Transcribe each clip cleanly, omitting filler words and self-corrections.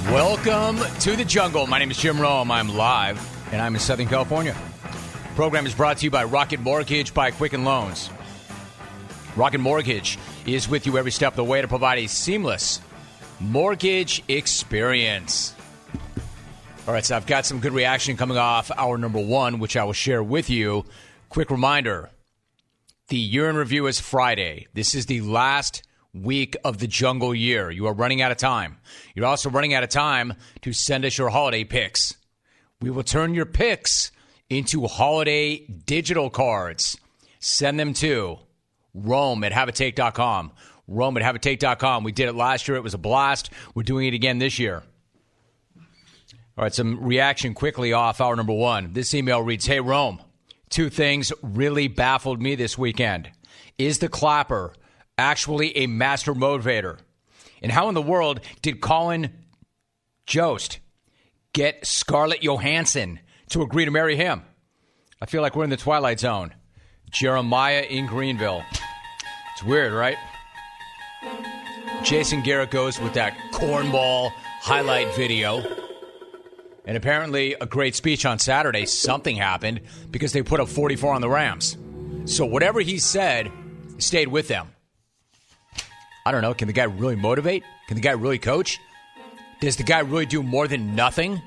Welcome to the jungle. My name is Jim Rome. I'm live, and I'm in Southern California. The program is brought to you by Rocket Mortgage by Quicken Loans. Rocket Mortgage is with you every step of the way to provide a seamless mortgage experience. All right, so I've got some good reaction coming off hour number one, which I will share with you. Quick reminder, the year in review is Friday. This is the last week of the jungle year. You are running out of time. You're also running out of time to send us your holiday picks. We will turn your picks into holiday digital cards. Send them to Rome@haveatake.com. Rome@haveatake.com. We did it last year. It was a blast. We're doing it again this year. All right, some reaction quickly off hour number one. This email reads, Hey, Rome, two things really baffled me this weekend. Is the clapper actually a master motivator? And how in the world did Colin Jost get Scarlett Johansson to agree to marry him? I feel like we're in the Twilight Zone. Jeremiah in Greenville. It's weird, right? Jason Garrett goes with that cornball highlight video. And apparently a great speech on Saturday. Something happened because they put up 44 on the Rams. So whatever he said stayed with them. I don't know. Can the guy really motivate? Can the guy really coach? Does the guy really do more than nothing?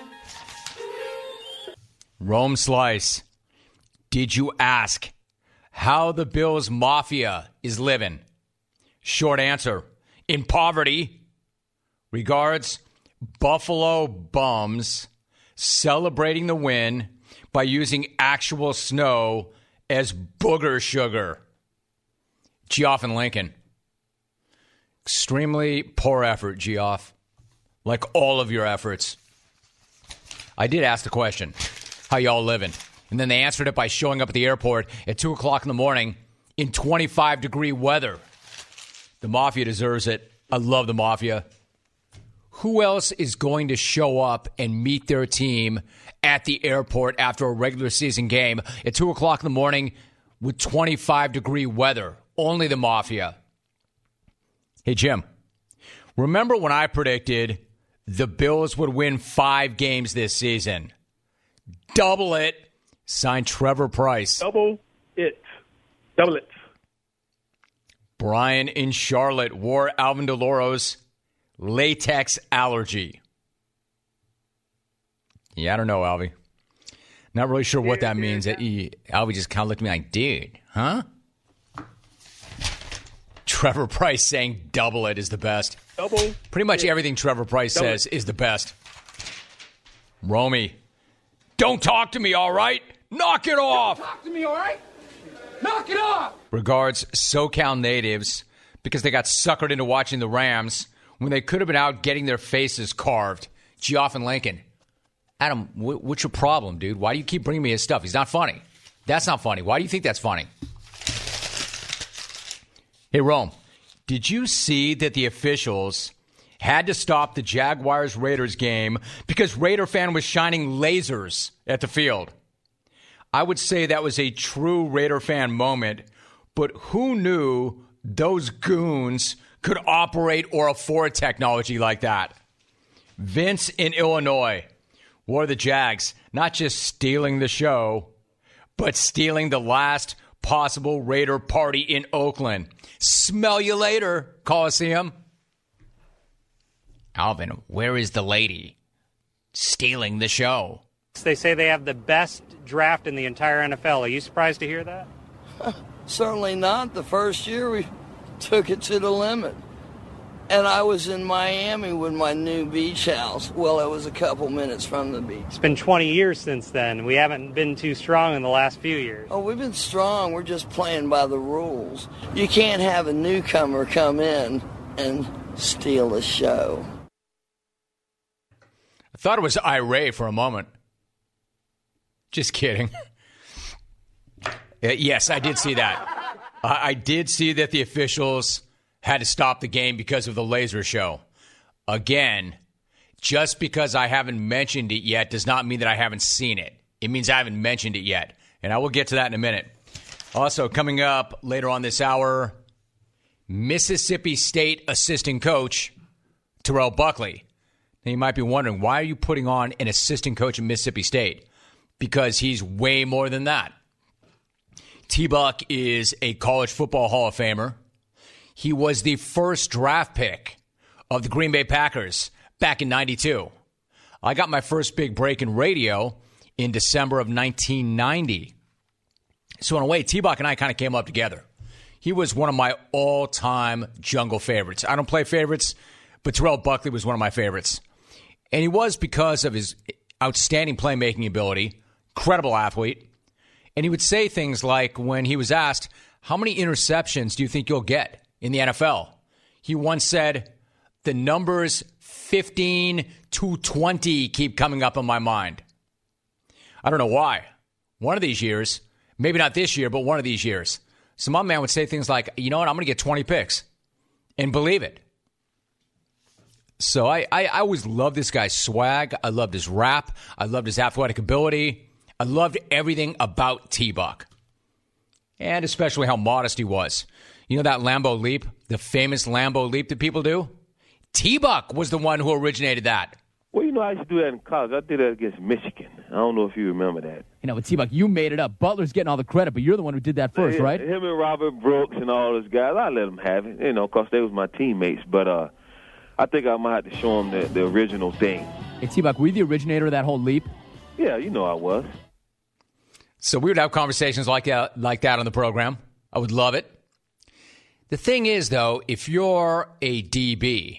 Rome Slice. Did you ask how the Bills Mafia is living? Short answer. In poverty. Regards, Buffalo Bums celebrating the win by using actual snow as booger sugar. Geoff and Lincoln. Extremely poor effort, Geoff. Like all of your efforts. I did ask the question, how y'all living? And then they answered it by showing up at the airport at 2 o'clock in the morning in 25-degree weather. The Mafia deserves it. I love the Mafia. Who else is going to show up and meet their team at the airport after a regular season game at 2 o'clock in the morning with 25-degree weather? Only the Mafia. Hey, Jim, remember when I predicted the Bills would win 5 games this season? Double it. Signed Trevor Price. Double it. Double it. Brian in Charlotte wore Alvin DeLauro's latex allergy. Yeah, I don't know, Alvy. Not really sure what that means. Alvy just kind of looked at me like, dude, huh? Trevor Price saying double it is the best. Double. Pretty much everything Trevor Price says is the best. Romy, don't talk to me, all right? Knock it off. Don't talk to me, all right? Knock it off. Regards, SoCal natives, because they got suckered into watching the Rams when they could have been out getting their faces carved. Geoff and Lincoln. Adam, what's your problem, dude? Why do you keep bringing me his stuff? He's not funny. That's not funny. Why do you think that's funny? Hey, Rome, did you see that the officials had to stop the Jaguars-Raiders game because Raider fan was shining lasers at the field? I would say that was a true Raider fan moment, but who knew those goons could operate or afford technology like that? Vince in Illinois wore the Jags, not just stealing the show, but stealing the last possible Raider party in Oakland. Smell you later, Coliseum. Alvin, where is the lady stealing the show? They say they have the best draft in the entire NFL. Are you surprised to hear that? Certainly not. The first year we took it to the limit. And I was in Miami with my new beach house. Well, it was a couple minutes from the beach. It's been 20 years since then. We haven't been too strong in the last few years. Oh, we've been strong. We're just playing by the rules. You can't have a newcomer come in and steal the show. I thought it was Ira for a moment. Just kidding. Yes, I did see that. I did see that the officials had to stop the game because of the laser show. Again, just because I haven't mentioned it yet does not mean that I haven't seen it. It means I haven't mentioned it yet. And I will get to that in a minute. Also, coming up later on this hour, Mississippi State assistant coach Terrell Buckley. And you might be wondering, why are you putting on an assistant coach at Mississippi State? Because he's way more than that. T-Buck is a college football Hall of Famer. He was the first draft pick of the Green Bay Packers back in 92. I got my first big break in radio in December of 1990. So in a way, T-Buck and I kind of came up together. He was one of my all-time jungle favorites. I don't play favorites, but Terrell Buckley was one of my favorites. And he was because of his outstanding playmaking ability, incredible athlete. And he would say things like when he was asked, how many interceptions do you think you'll get in the NFL? He once said, the numbers 15 to 20 keep coming up in my mind. I don't know why. One of these years, maybe not this year, but one of these years, so my man would say things like, you know what, I'm going to get 20 picks. And believe it. So I always loved this guy's swag. I loved his rap. I loved his athletic ability. I loved everything about T-Buck. And especially how modest he was. You know that Lambeau Leap? The famous Lambeau Leap that people do? T-Buck was the one who originated that. Well, you know, I used to do that in college. I did that against Michigan. I don't know if you remember that. You know, but T-Buck, you made it up. Butler's getting all the credit, but you're the one who did that first, right? Him and Robert Brooks and all those guys, I let them have it, you know, because they was my teammates. But I think I might have to show them the original thing. Hey, T-Buck, were you the originator of that whole leap? Yeah, you know I was. So we would have conversations like that on the program. I would love it. The thing is, though, if you're a DB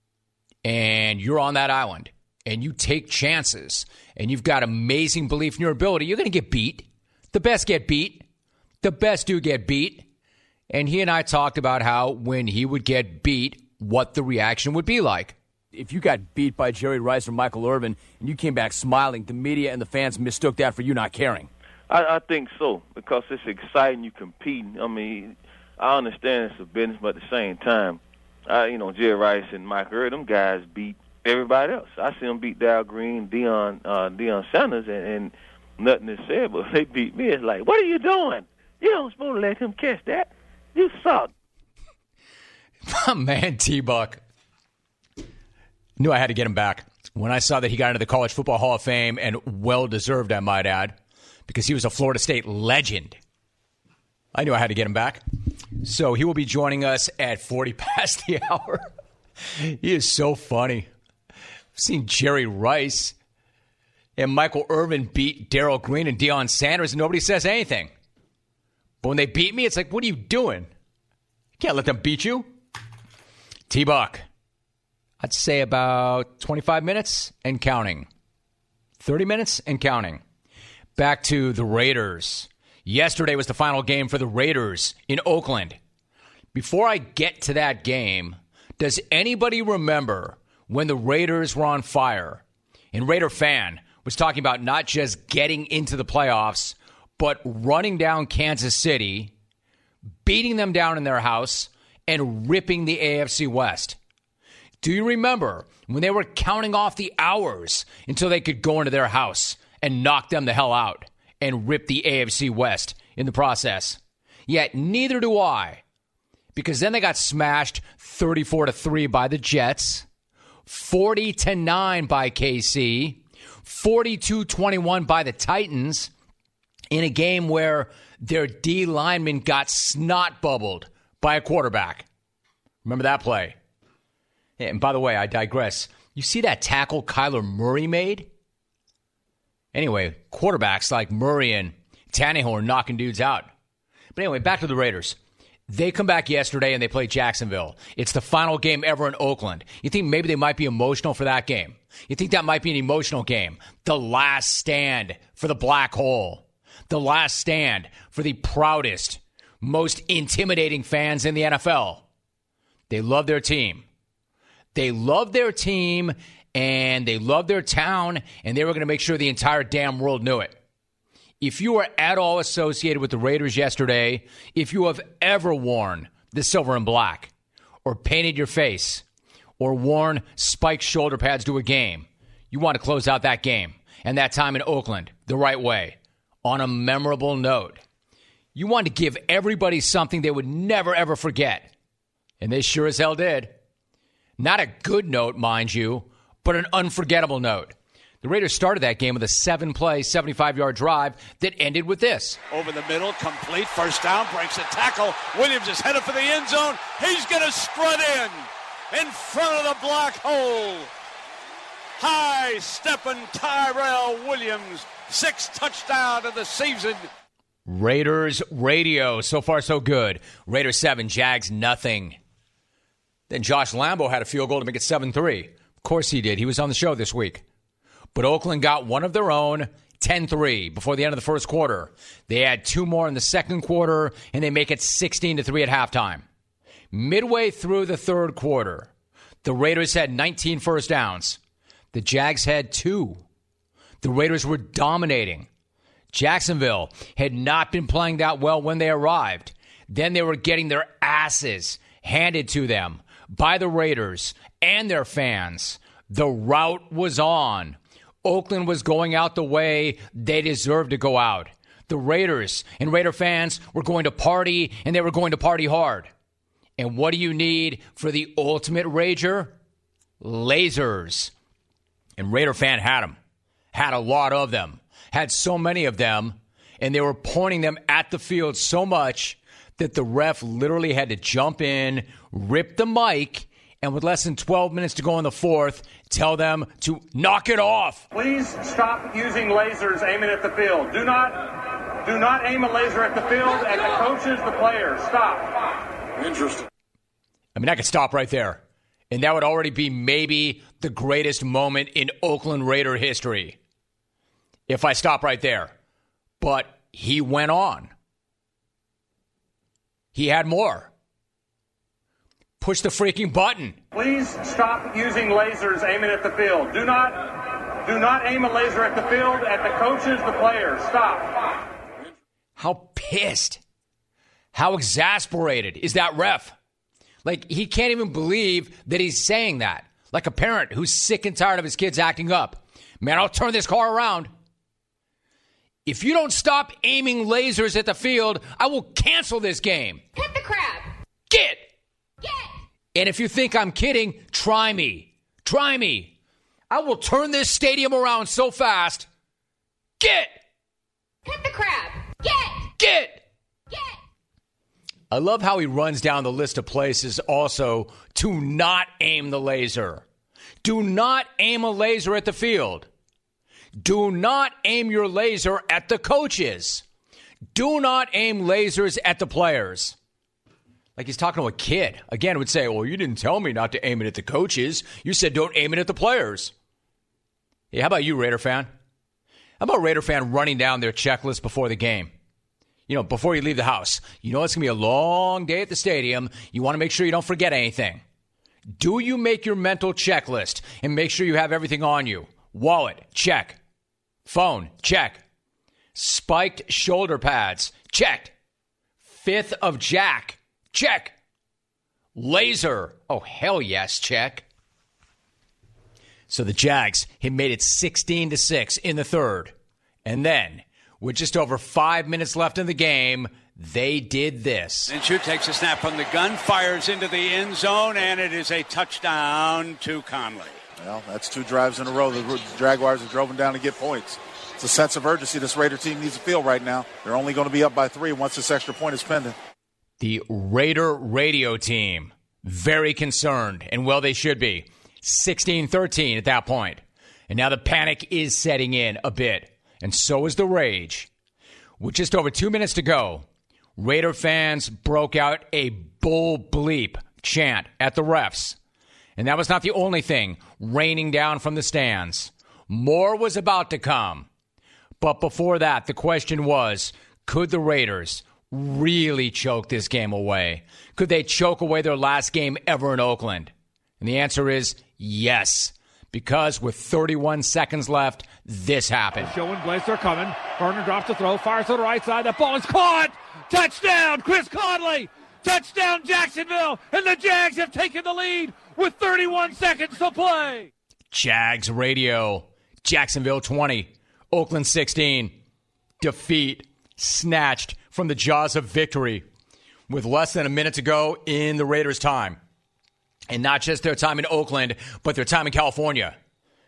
and you're on that island and you take chances and you've got amazing belief in your ability, you're going to get beat. The best get beat. The best do get beat. And he and I talked about how when he would get beat, what the reaction would be like. If you got beat by Jerry Rice or Michael Irvin and you came back smiling, the media and the fans mistook that for you not caring. I think so, because it's exciting. You competing. I mean, I understand it's a business, but at the same time, Jerry Rice and Mike Irvin, them guys beat everybody else. I see them beat Darryl Green, Deion Sanders, and nothing is said, but they beat me. It's like, what are you doing? You don't supposed to let him catch that. You suck. My man, T-Buck. Knew I had to get him back. When I saw that he got into the College Football Hall of Fame, and well-deserved, I might add, because he was a Florida State legend, I knew I had to get him back. So he will be joining us at 40 past the hour. He is so funny. I've seen Jerry Rice and Michael Irvin beat Darryl Green and Deion Sanders, and nobody says anything. But when they beat me, it's like, what are you doing? You can't let them beat you. T-Buck, I'd say about 25 minutes and counting. 30 minutes and counting. Back to the Raiders. Yesterday was the final game for the Raiders in Oakland. Before I get to that game, does anybody remember when the Raiders were on fire and Raider fan was talking about not just getting into the playoffs, but running down Kansas City, beating them down in their house, and ripping the AFC West? Do you remember when they were counting off the hours until they could go into their house and knock them the hell out and rip the AFC West in the process? Yet neither do I, because then they got smashed 34-3 by the Jets, 40-9 by KC, 42-21 by the Titans, in a game where their D lineman got snot bubbled by a quarterback. Remember that play? And by the way, I digress. You see that tackle Kyler Murray made? Anyway, quarterbacks like Murray and Tannehill are knocking dudes out. But anyway, back to the Raiders. They come back yesterday and they play Jacksonville. It's the final game ever in Oakland. You think maybe they might be emotional for that game? You think that might be an emotional game? The last stand for the black hole. The last stand for the proudest, most intimidating fans in the NFL. They love their team. They love their team, and they love their town, and they were going to make sure the entire damn world knew it. If you are at all associated with the Raiders yesterday, if you have ever worn the silver and black, or painted your face, or worn spiked shoulder pads to a game, you want to close out that game and that time in Oakland the right way, on a memorable note. You want to give everybody something they would never, ever forget. And they sure as hell did. Not a good note, mind you, but an unforgettable note. The Raiders started that game with a 7-play, 75-yard drive that ended with this. Over the middle, complete, first down, breaks a tackle. Williams is headed for the end zone. He's going to strut in front of the black hole. High stepping Tyrell Williams, 6th touchdown of the season. Raiders radio, so far so good. Raiders 7, Jags nothing. Then Josh Lambo had a field goal to make it 7-3. Of course he did. He was on the show this week. But Oakland got one of their own, 10-3, before the end of the first quarter. They had 2 more in the second quarter, and they make it 16-3 at halftime. Midway through the third quarter, the Raiders had 19 first downs. The Jags had 2. The Raiders were dominating. Jacksonville had not been playing that well when they arrived. Then they were getting their asses handed to them by the Raiders and their fans. The rout was on. Oakland was going out the way they deserved to go out. The Raiders and Raider fans were going to party, and they were going to party hard. And what do you need for the ultimate rager? Lasers. And Raider fan had them. Had a lot of them. Had so many of them, and they were pointing them at the field so much that the ref literally had to jump in, rip the mic, and with less than 12 minutes to go in the fourth, tell them to knock it off. Please stop using lasers aiming at the field. Do not aim a laser at the field, at the coaches, the players. Stop. Interesting. I mean, I could stop right there. And that would already be maybe the greatest moment in Oakland Raider history if I stop right there. But he went on. He had more. Push the freaking button. Please stop using lasers aiming at the field. Do not aim a laser at the field, at the coaches, the players. Stop. How pissed, how exasperated is that ref? Like, he can't even believe that he's saying that. Like a parent who's sick and tired of his kids acting up. Man, I'll turn this car around. If you don't stop aiming lasers at the field, I will cancel this game. Hit the crap. Get. Get. And if you think I'm kidding, try me. Try me. I will turn this stadium around so fast. Get. Hit the crap. Get. Get. Get. I love how he runs down the list of places also to not aim the laser. Do not aim a laser at the field. Do not aim your laser at the coaches. Do not aim lasers at the players. Like he's talking to a kid. Again, would say, well, you didn't tell me not to aim it at the coaches. You said don't aim it at the players. Yeah, how about you, Raider fan? How about Raider fan running down their checklist before the game? You know, before you leave the house. You know it's going to be a long day at the stadium. You want to make sure you don't forget anything. Do you make your mental checklist and make sure you have everything on you? Wallet, check. Phone, check. Spiked shoulder pads, checked. 5th of Jack, check. Laser, oh, hell yes, check. So the Jags had made it 16-6 in the third. And then, with just over 5 minutes left in the game, they did this. Minshew takes a snap from the gun, fires into the end zone, and it is a touchdown to Conley. Well, that's 2 drives in a row. The Jaguars have driven down to get points. It's a sense of urgency this Raider team needs to feel right now. They're only going to be up by 3 once this extra point is pending. The Raider radio team, very concerned, and well, they should be. 16-13 at that point. And now the panic is setting in a bit, and so is the rage. With just over 2 minutes to go, Raider fans broke out a bull bleep chant at the refs. And that was not the only thing raining down from the stands. More was about to come. But before that, the question was, could the Raiders really choke this game away? Could they choke away their last game ever in Oakland? And the answer is yes. Because with 31 seconds left, this happened. Showing Blazer coming. Vernon drops the throw, fires to the right side. The ball is caught. Touchdown, Chris Conley. Touchdown, Jacksonville. And the Jags have taken the lead with 31 seconds to play. Jags radio. Jacksonville 20. Oakland 16. Defeat snatched from the jaws of victory with less than a minute to go in the Raiders' time. And not just their time in Oakland, but their time in California.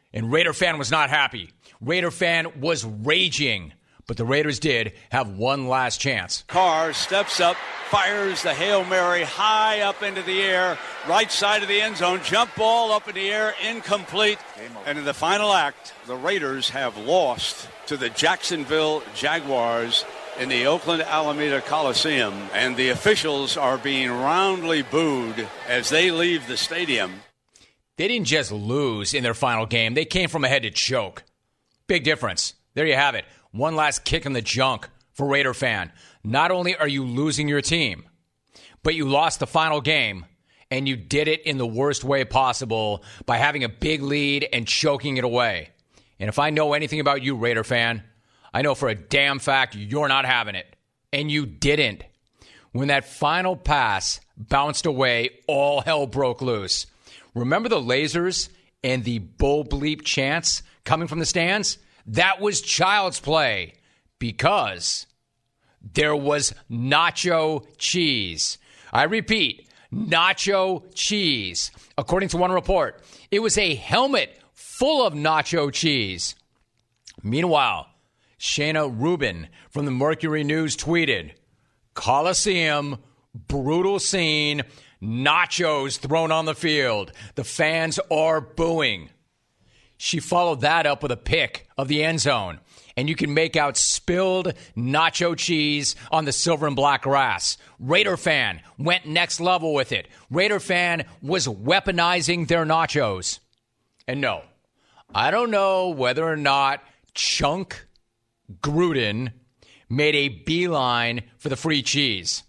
And Raider fan was not happy. Raider fan was raging. But the Raiders did have one last chance. Carr steps up, fires the Hail Mary high up into the air, right side of the end zone, jump ball up in the air, incomplete. And in the final act, the Raiders have lost to the Jacksonville Jaguars in the Oakland Alameda Coliseum, and the officials are being roundly booed as they leave the stadium. They didn't just lose in their final game. They came from ahead to choke. Big difference. There you have it. One last kick in the junk for Raider fan. Not only are you losing your team, but you lost the final game, and you did it in the worst way possible by having a big lead and choking it away. And if I know anything about you, Raider fan, I know for a damn fact you're not having it. And you didn't. When that final pass bounced away, all hell broke loose. Remember the lasers and the bull bleep chants coming from the stands? That was child's play because there was nacho cheese. I repeat, nacho cheese. According to one report, it was a helmet full of nacho cheese. Meanwhile, Shayna Rubin from the Mercury News tweeted, Coliseum, brutal scene, nachos thrown on the field. The fans are booing. She followed that up with a pic of the end zone, and you can make out spilled nacho cheese on the silver and black grass. Raider fan went next level with it. Raider fan was weaponizing their nachos. And no, I don't know whether or not Chunk Gruden made a beeline for the free cheese.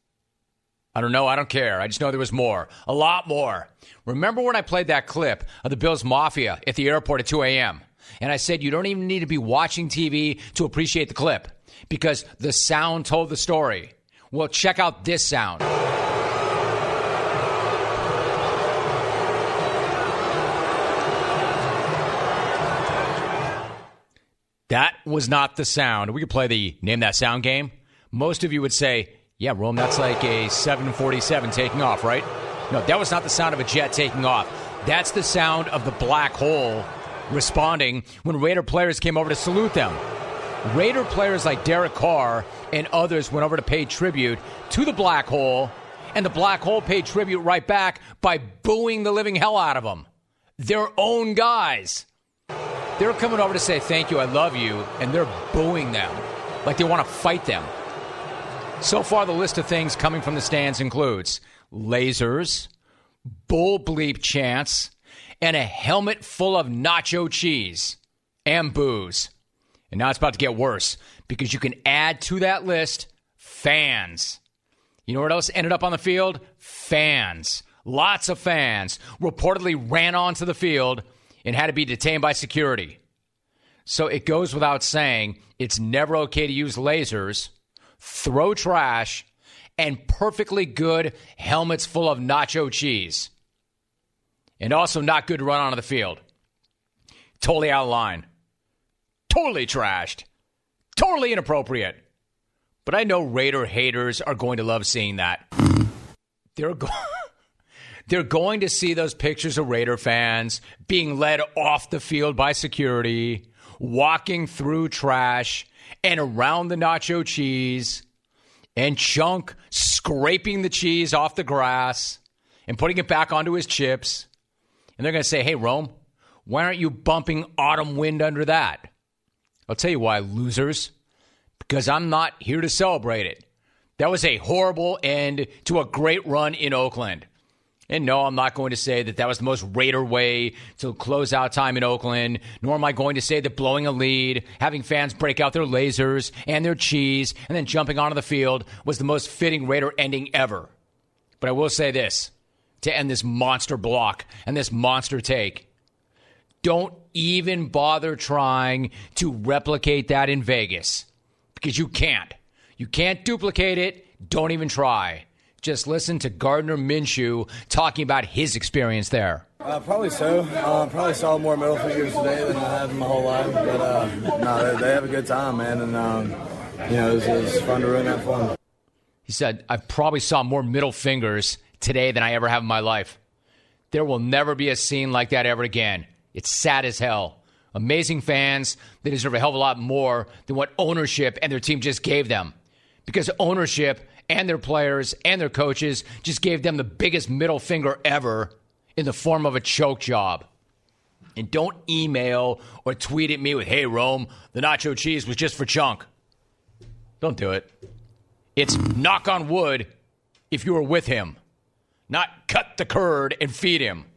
I don't know. I don't care. I just know there was more. A lot more. Remember when I played that clip of the Bills Mafia at the airport at 2 a.m.? And I said you don't even need to be watching TV to appreciate the clip because the sound told the story. Well, check out this sound. That was not the sound. We could play the Name That Sound game. Most of you would say, yeah, Rome, that's like a 747 taking off, right? No, that was not the sound of a jet taking off. That's the sound of the black hole responding when Raider players came over to salute them. Raider players like Derek Carr and others went over to pay tribute to the black hole, and the black hole paid tribute right back by booing the living hell out of them. Their own guys. They're coming over to say, thank you, I love you, and they're booing them like they want to fight them. So far, the list of things coming from the stands includes lasers, bull bleep chants, and a helmet full of nacho cheese and booze. And now it's about to get worse because you can add to that list fans. You know what else ended up on the field? Fans. Lots of fans reportedly ran onto the field and had to be detained by security. So it goes without saying it's never okay to use lasers, throw trash, and perfectly good helmets full of nacho cheese. And also not good to run onto the field. Totally out of line. Totally trashed. Totally inappropriate. But I know Raider haters are going to love seeing that. They're going to see those pictures of Raider fans being led off the field by security, walking through trash and around the nacho cheese, and Chunk scraping the cheese off the grass and putting it back onto his chips. And they're going to say, hey, Rome, why aren't you bumping Autumn Wind under that? I'll tell you why, losers. Because I'm not here to celebrate it. That was a horrible end to a great run in Oakland. And no, I'm not going to say that that was the most Raider way to close out time in Oakland, nor am I going to say that blowing a lead, having fans break out their lasers and their cheese, and then jumping onto the field was the most fitting Raider ending ever. But I will say this, to end this monster block and this monster take. Don't even bother trying to replicate that in Vegas, because you can't. You can't duplicate it. Don't even try. Just listen to Gardner Minshew talking about his experience there. Probably so. Probably saw more middle fingers today than I have in my whole life. But no, they have a good time, man. And, it was fun to ruin that fun. He said, I probably saw more middle fingers today than I ever have in my life. There will never be a scene like that ever again. It's sad as hell. Amazing fans, they deserve a hell of a lot more than what ownership and their team just gave them. Because ownership and their players and their coaches just gave them the biggest middle finger ever in the form of a choke job. And don't email or tweet at me with, hey, Rome, the nacho cheese was just for Chunk. Don't do it. It's knock on wood if you were with him, not cut the curd and feed him.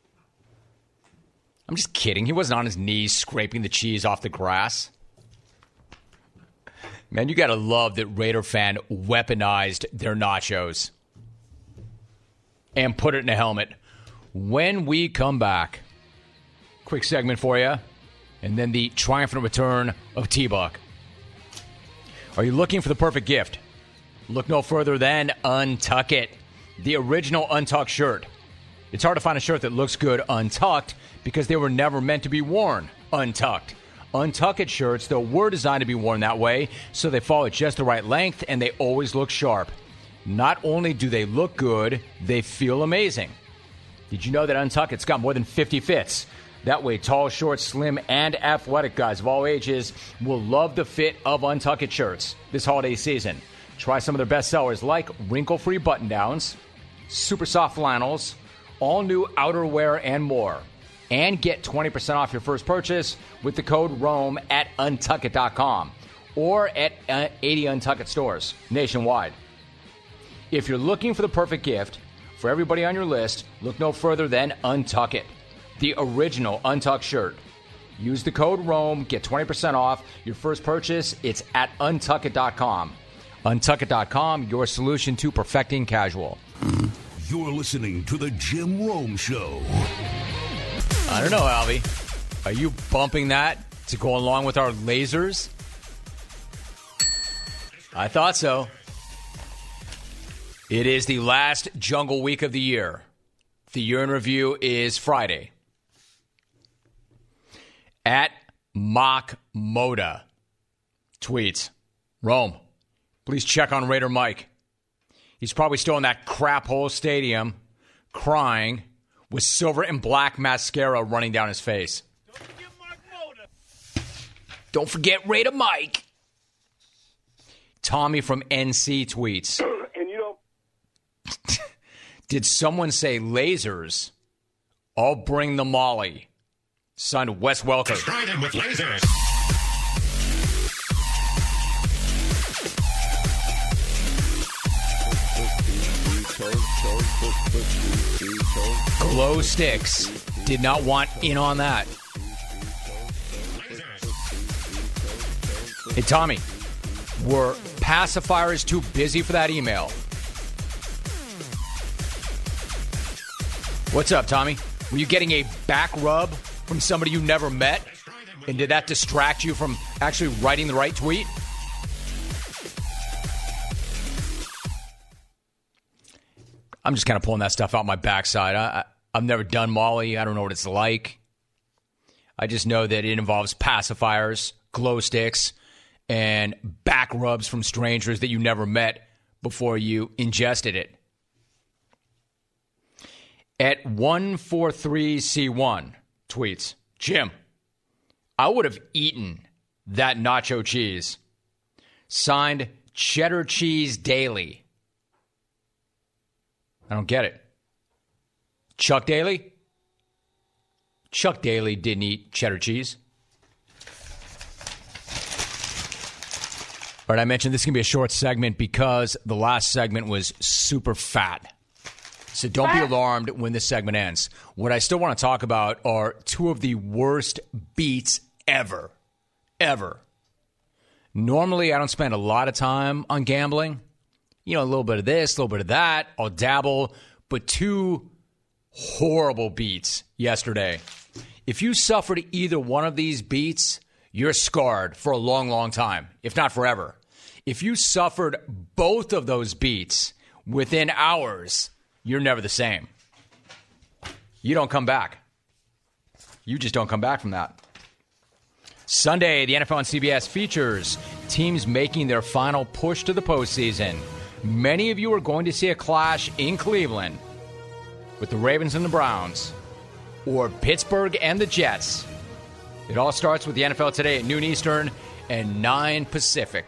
I'm just kidding. He wasn't on his knees scraping the cheese off the grass. Man, you got to love that Raider fan weaponized their nachos and put it in a helmet. When we come back, quick segment for you, and then the triumphant return of T-Buck. Are you looking for the perfect gift? Look no further than Untuck It, the original Untucked shirt. It's hard to find a shirt that looks good untucked because they were never meant to be worn untucked. Untuck It shirts, though, were designed to be worn that way, so they fall at just the right length and they always look sharp. Not only do they look good, they feel amazing. Did you know that Untuck It's got more than 50 fits? That way, tall, short, slim, and athletic guys of all ages will love the fit of Untuck It shirts this holiday season. Try some of their best sellers like wrinkle-free button-downs, super soft flannels, all new outerwear, and more. And get 20% off your first purchase with the code ROME at untuckit.com or at 80 Untuckit stores nationwide. If you're looking for the perfect gift for everybody on your list, look no further than Untuck It, the original Untucked shirt. Use the code ROME, get 20% off your first purchase. It's at untuckit.com. Untuckit.com, your solution to perfecting casual. You're listening to The Jim Rome Show. I don't know, Albie. Are you bumping that to go along with our lasers? I thought so. It is the last Jungle Week of the year. The year in review is Friday. At Mock Moda tweets, Rome, please check on Raider Mike. He's probably still in that crap hole stadium, crying, with silver and black mascara running down his face. Don't forget Raider Mike. Tommy from NC tweets. And you know, did someone say lasers? I'll bring the Molly. Signed Wes Welker. Destroy them with lasers. Glow Sticks did not want in on that. Hey, Tommy, were pacifiers too busy for that email? What's up, Tommy? Were you getting a back rub from somebody you never met? And did that distract you from actually writing the right tweet? I'm just kind of pulling that stuff out my backside. I've never done Molly. I don't know what it's like. I just know that it involves pacifiers, glow sticks, and back rubs from strangers that you never met before you ingested it. At 143C1 tweets, Jim, I would have eaten that nacho cheese. Signed Cheddar Cheese Daily. I don't get it. Chuck Daly? Chuck Daly didn't eat cheddar cheese. All right, I mentioned this is going to be a short segment because the last segment was super fat. So don't be alarmed when this segment ends. What I still want to talk about are two of the worst beats ever. Ever. Normally, I don't spend a lot of time on gambling. You know, a little bit of this, a little bit of that. I'll dabble. But two horrible beats yesterday. If you suffered either one of these beats, you're scarred for a long, long time, if not forever. If you suffered both of those beats within hours, you're never the same. You don't come back. You just don't come back from that. Sunday, the NFL on CBS features teams making their final push to the postseason. Many of you are going to see a clash in Cleveland with the Ravens and the Browns. or Pittsburgh and the Jets? It all starts with the NFL Today at noon Eastern and 9 Pacific.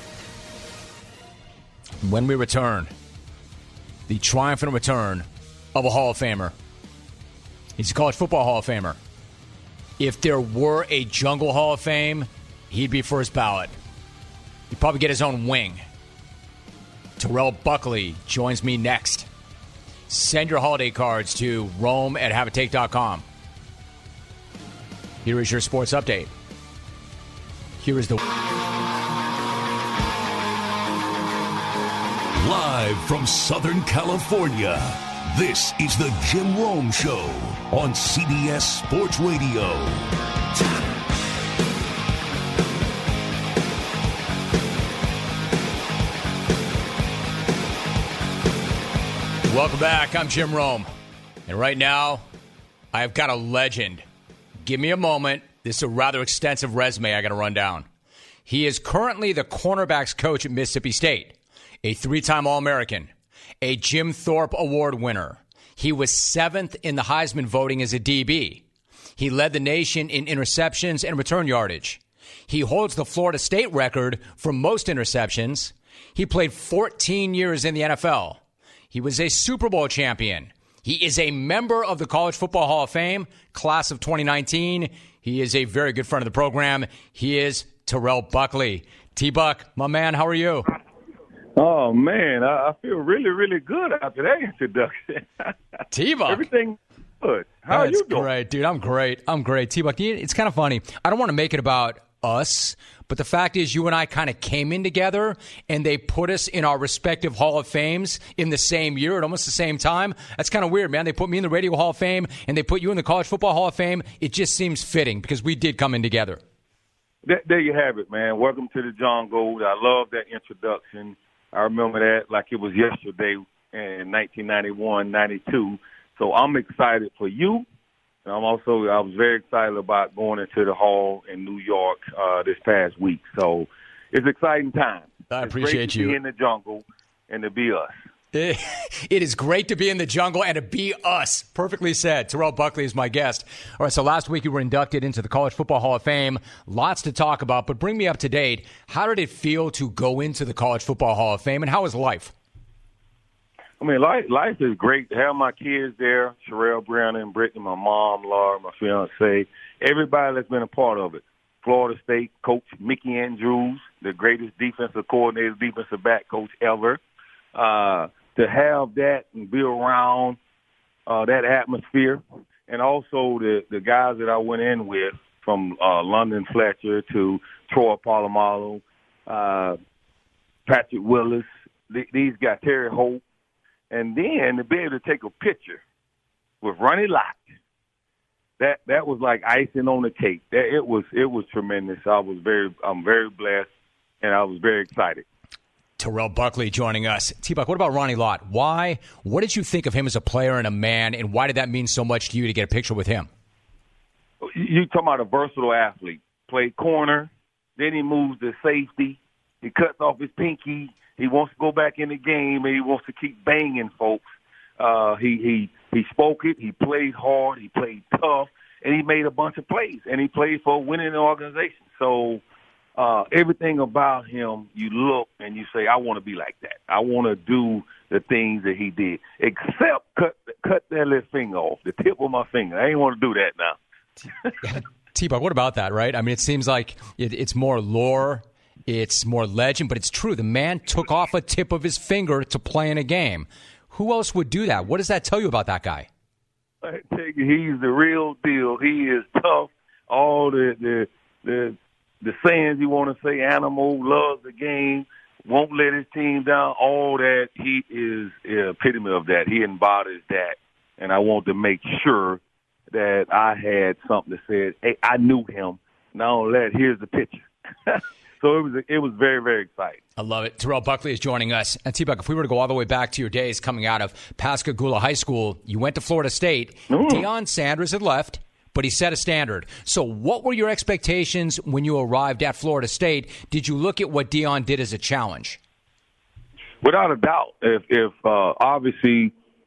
When we return, the triumphant return of a Hall of Famer. He's a college football Hall of Famer. If there were a Jungle Hall of Fame, he'd be first ballot. He'd probably get his own wing. Terrell Buckley joins me next. Send your holiday cards to rome@haveatake.com. Here is your sports update. Here is the... Live from Southern California, this is the Jim Rome Show on CBS Sports Radio. Welcome back. I'm Jim Rome. And right now, I've got a legend. Give me a moment. This is a rather extensive resume I got to run down. He is currently the cornerbacks coach at Mississippi State, a 3-time All-American, a Jim Thorpe Award winner. He was 7th in the Heisman voting as a DB. He led the nation in interceptions and return yardage. He holds the Florida State record for most interceptions. He played 14 years in the NFL. He was a Super Bowl champion. He is a member of the College Football Hall of Fame, class of 2019. He is a very good friend of the program. He is Terrell Buckley. T-Buck, my man, how are you? Oh, man, I feel really, really good after that introduction. T-Buck. Everything good. How are you doing? Great, dude. I'm great. T-Buck, it's kind of funny. I don't want to make it about us, but the fact is you and I kind of came in together and they put us in our respective Hall of Fames in the same year at almost the same time. That's kind of weird, man. They put me in the Radio Hall of Fame and they put you in the College Football Hall of Fame. It just seems fitting because we did come in together. There you have it, man. Welcome to the jungle. I love that introduction. I remember that like it was yesterday in 1991, 92. So I'm excited for you. And I was very excited about going into the hall in New York this past week. So it's exciting time. I appreciate you. It's great to be in the jungle and to be us. It is great to be in the jungle and to be us. Perfectly said. Terrell Buckley is my guest. All right, so last week you were inducted into the College Football Hall of Fame. Lots to talk about, but bring me up to date. How did it feel to go into the College Football Hall of Fame, and how was life? I mean, life is great. To have my kids there, Sherelle Brandon, Brittany, my mom, Laura, my fiance, everybody that's been a part of it. Florida State coach Mickey Andrews, the greatest defensive coordinator, defensive back coach ever. To have that and be around that atmosphere, and also the guys that I went in with, from London Fletcher to Troy Polamalu, Patrick Willis, these guys, Terry Holt, and then to be able to take a picture with Ronnie Lott, that was like icing on the cake. It was tremendous. I'm very blessed, and I was very excited. Terrell Buckley joining us. T-Buck, what about Ronnie Lott? Why? What did you think of him as a player and a man, and why did that mean so much to you to get a picture with him? You talking about a versatile athlete. Played corner, then he moves to safety. He cuts off his pinky. He wants to go back in the game, and he wants to keep banging folks. He spoke it. He played hard. He played tough, and he made a bunch of plays. And he played for a winning organization. So everything about him, you look and you say, I want to be like that. I want to do the things that he did, except cut that little finger off, the tip of my finger. I ain't want to do that now. T-Buck, what about that, right? I mean, it seems like it's more lore, it's more legend, but it's true. The man took off a tip of his finger to play in a game. Who else would do that? What does that tell you about that guy? I tell you, he's the real deal. He is tough. All the sayings you want to say, animal, loves the game, won't let his team down, all that. He is the epitome of that. He embodies that. And I want to make sure that I had something that said, hey, I knew him. Not only that, here's the picture. So it was very, very exciting. I love it. Terrell Buckley is joining us. And T-Buck, if we were to go all the way back to your days coming out of Pascagoula High School, you went to Florida State. Deion Sanders had left, but he set a standard. So what were your expectations when you arrived at Florida State? Did you look at what Deion did as a challenge? Without a doubt. If obviously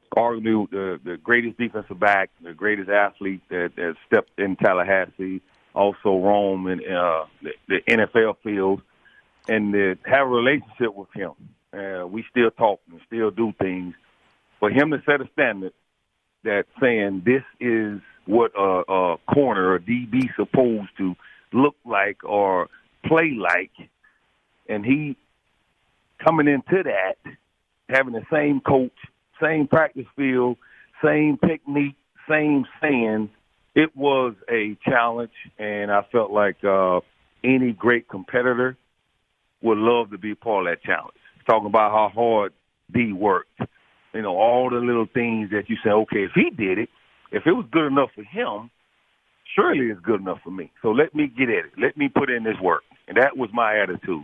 arguably the greatest defensive back, the greatest athlete that stepped in Tallahassee, also roam in the NFL field, and to have a relationship with him. We still talk and still do things. For him to set a standard that saying this is what a corner or DB supposed to look like or play like, and he coming into that, having the same coach, same practice field, same technique, same saying, it was a challenge, and I felt like any great competitor would love to be part of that challenge. Talking about how hard D worked, you know, all the little things that you say, okay, if he did it, if it was good enough for him, surely it's good enough for me. So let me get at it. Let me put in this work. And that was my attitude.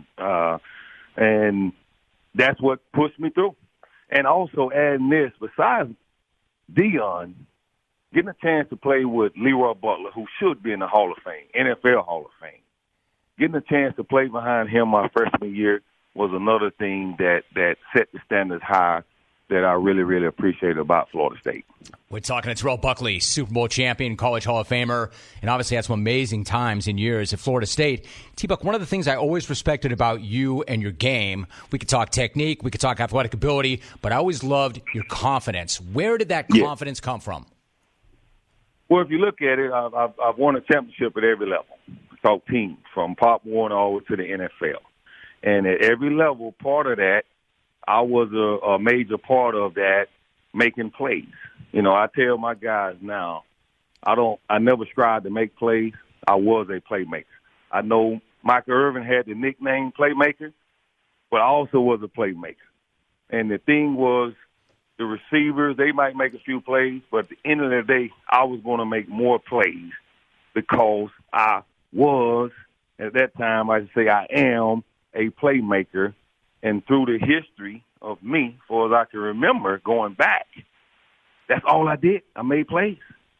And that's what pushed me through. And also adding this, besides Deion, getting a chance to play with Leroy Butler, who should be in the Hall of Fame, NFL Hall of Fame. Getting a chance to play behind him my freshman year was another thing that set the standards high that I really, really appreciated about Florida State. We're talking to Terrell Buckley, Super Bowl champion, College Hall of Famer, and obviously had some amazing times and years at Florida State. T-Buck, one of the things I always respected about you and your game, we could talk technique, we could talk athletic ability, but I always loved your confidence. Where did that confidence come from? Well, if you look at it, I've won a championship at every level. Talk teams, from Pop Warner all the way to the NFL. And at every level, part of that, I was a major part of that, making plays. You know, I tell my guys now, I never strive to make plays. I was a playmaker. I know Michael Irvin had the nickname playmaker, but I also was a playmaker. And the thing was, the receivers, they might make a few plays, but at the end of the day, I was going to make more plays because I was, at that time, I should say I am a playmaker. And through the history of me, for as I can remember, going back, that's all I did. I made plays.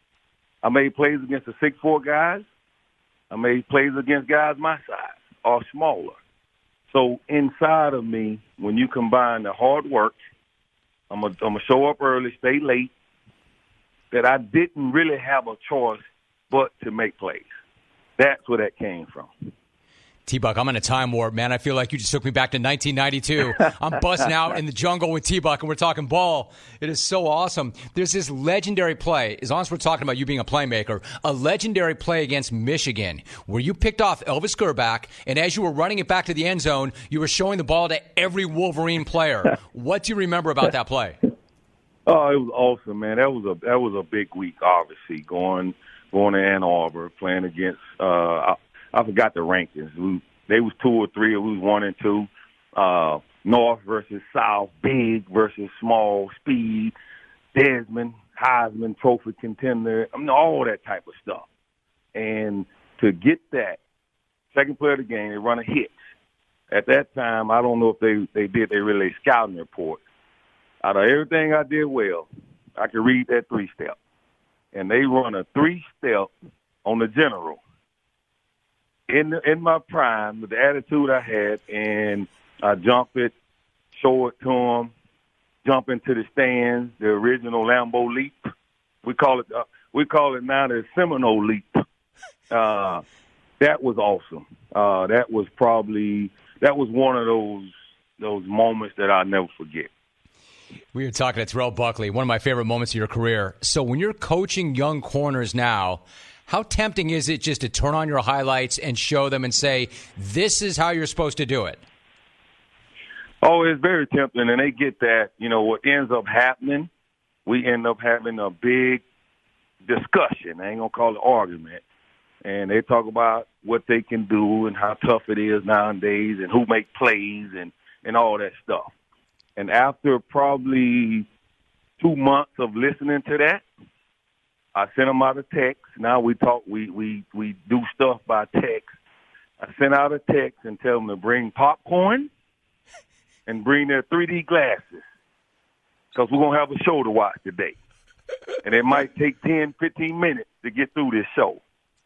I made plays against the 6'4" guys. I made plays against guys my size or smaller. So inside of me, when you combine the hard work, I'm gonna show up early, stay late, that I didn't really have a choice but to make plays. That's where that came from. T-Buck, I'm in a time warp, man. I feel like you just took me back to 1992. I'm busting out in the jungle with T-Buck, and we're talking ball. It is so awesome. There's this legendary play, as long as we're talking about you being a playmaker, a legendary play against Michigan, where you picked off Elvis Gerback, and as you were running it back to the end zone, you were showing the ball to every Wolverine player. What do you remember about that play? Oh, it was awesome, man. That was a big week, obviously, going to Ann Arbor, playing against I forgot the rankings. They was 2 or 3, or we was 1 and 2. North versus South, big versus small, speed, Desmond, Heisman Trophy contender, I mean, all that type of stuff. And to get that, second play of the game, they run a hitch. At that time, I don't know if they did their really scouting report. Out of everything I did well, I could read that 3-step. And they run a 3-step on the general. In my prime, with the attitude I had, and I jump it, show it to them, jump into the stands, the original Lambeau leap. We call it now the Seminole leap. That was awesome. That was one of those moments that I'll never forget. We were talking to Terrell Buckley, one of my favorite moments of your career. So when you're coaching young corners now, how tempting is it just to turn on your highlights and show them and say, this is how you're supposed to do it? Oh, it's very tempting, and they get that. You know, what ends up happening, we end up having a big discussion. I ain't going to call it argument. And they talk about what they can do and how tough it is nowadays and who make plays and all that stuff. And after probably 2 months of listening to that, I sent them out a text. Now we talk, we do stuff by text. I sent out a text and tell them to bring popcorn and bring their 3D glasses because we're going to have a show to watch today. And it might take 10, 15 minutes to get through this show.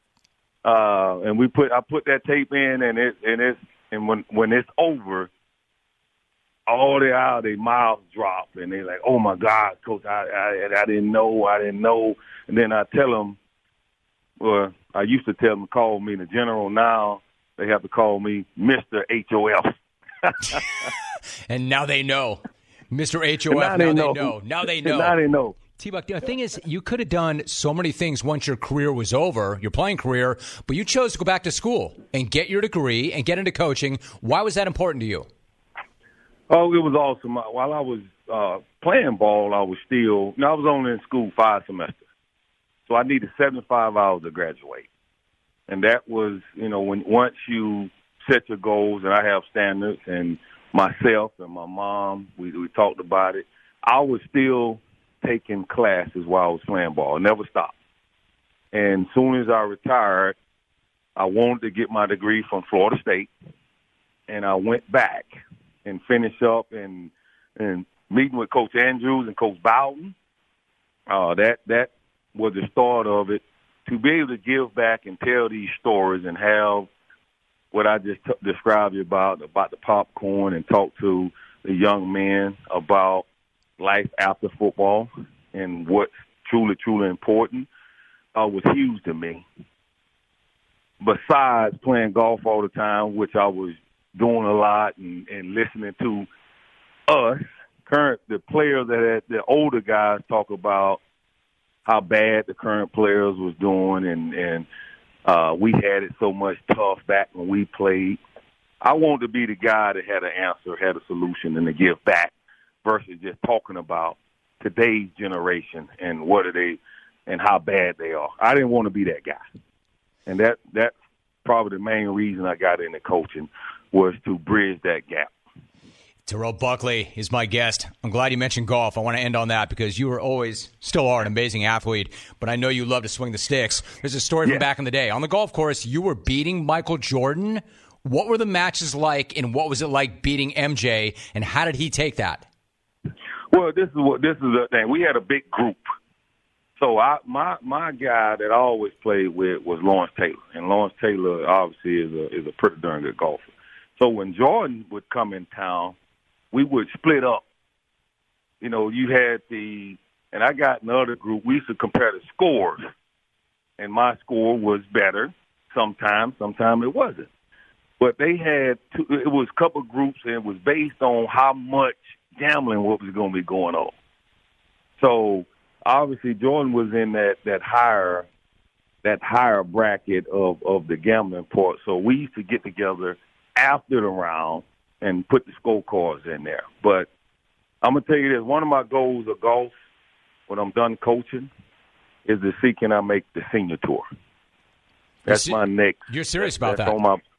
And I put that tape in, and when it's over, all their mouths drop, and they're like, "Oh my God, Coach, I didn't know, And then I tell them, well, I used to tell them to call me the general. Now they have to call me Mr. HOF. And now they know, Mr. HOF. Now they know. Now they know. T-Buck, the thing is, you could have done so many things once your career was over, your playing career, but you chose to go back to school and get your degree and get into coaching. Why was that important to you? Oh, it was awesome. While I was playing ball, I was only in school 5 semesters. So I needed 75 hours to graduate. And that was, once you set your goals, and I have standards, and myself and my mom, we talked about it, I was still taking classes while I was playing ball. I never stopped. And as soon as I retired, I wanted to get my degree from Florida State, and I went back and finished up and meeting with Coach Andrews and Coach Bowden. That was the start of it, to be able to give back and tell these stories and have what I just described about the popcorn, and talk to the young men about life after football and what's truly, truly important, was huge to me. Besides playing golf all the time, which I was doing a lot, and listening to the players the older guys talk about how bad the current players was doing, and we had it so much tough back when we played. I wanted to be the guy that had an answer, had a solution, and to give back, versus just talking about today's generation and what are they and how bad they are. I didn't want to be that guy. And that's probably the main reason I got into coaching, was to bridge that gap. Terrell Buckley is my guest. I'm glad you mentioned golf. I want to end on that because you still are an amazing athlete, but I know you love to swing the sticks. There's a story from back in the day. On the golf course, you were beating Michael Jordan. What were the matches like, and what was it like beating MJ, and how did he take that? Well, this is the thing. We had a big group. So my guy that I always played with was Lawrence Taylor, and Lawrence Taylor obviously is a pretty darn good golfer. So when Jordan would come in town, we would split up. You had and I got another group. We used to compare the scores, and my score was better sometimes it wasn't. But they had it was a couple groups, and it was based on how much gambling what was going to be going on. So obviously Jordan was in that higher bracket of the gambling part. So we used to get together after the round and put the scorecards in there. But I'm going to tell you this, one of my goals of golf when I'm done coaching is to see can I make the senior tour. That's my next. You're serious about that?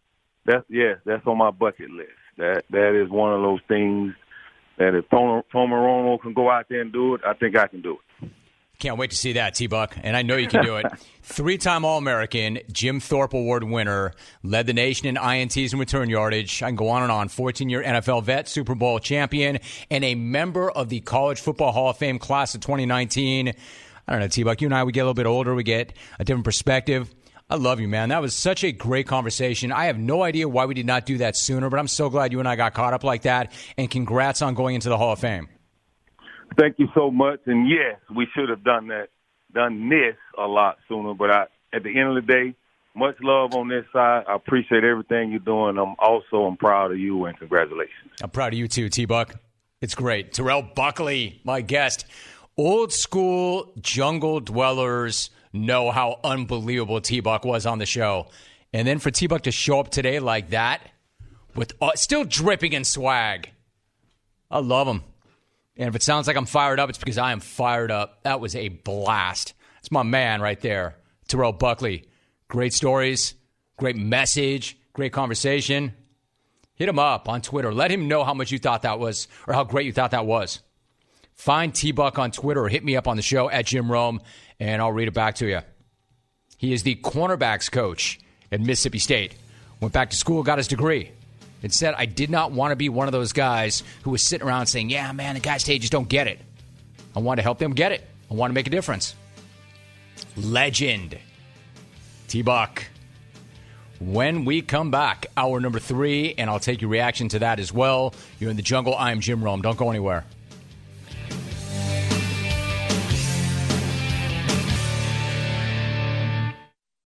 That's on my bucket list. That is one of those things that if Tony Romo can go out there and do it, I think I can do it. Can't wait to see that, T-Buck, and I know you can do it. 3-time All-American, Jim Thorpe Award winner, led the nation in INTs and return yardage. I can go on and on. 14-year NFL vet, Super Bowl champion, and a member of the College Football Hall of Fame class of 2019. I don't know, T-Buck, you and I, we get a little bit older. We get a different perspective. I love you, man. That was such a great conversation. I have no idea why we did not do that sooner, but I'm so glad you and I got caught up like that, and congrats on going into the Hall of Fame. Thank you so much. And yes, we should have done this a lot sooner. But at the end of the day, much love on this side. I appreciate everything you're doing. I'm proud of you, and congratulations. I'm proud of you too, T-Buck. It's great. Terrell Buckley, my guest. Old school jungle dwellers know how unbelievable T-Buck was on the show. And then for T-Buck to show up today like that, with still dripping in swag, I love him. And if it sounds like I'm fired up, it's because I am fired up. That was a blast. It's my man right there, Terrell Buckley. Great stories, great message, great conversation. Hit him up on Twitter. Let him know how much you thought that was, or how great you thought that was. Find T-Buck on Twitter or hit me up on the show at Jim Rome, and I'll read it back to you. He is the cornerbacks coach at Mississippi State. Went back to school, got his degree. It said, I did not want to be one of those guys who was sitting around saying, yeah, man, the guys today just don't get it. I wanted to help them get it. I want to make a difference. Legend. T-Buck. when we come back. Hour number 3, and I'll take your reaction to that as well. You're in the jungle. I'm Jim Rome. Don't go anywhere.